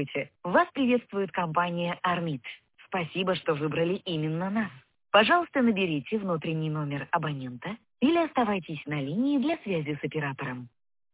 Здравствуйте! Вас приветствует компания Армит. Спасибо, что выбрали именно нас. Пожалуйста, наберите внутренний номер абонента или оставайтесь на линии для связи с оператором.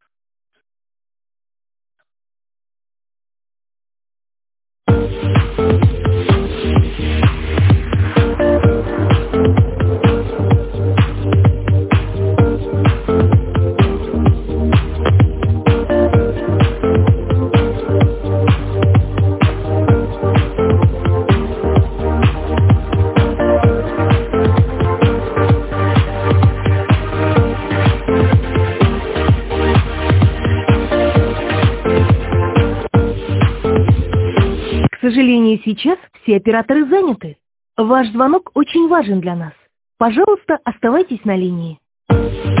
К сожалению, сейчас все операторы заняты. Ваш звонок очень важен для нас. Пожалуйста, оставайтесь на линии.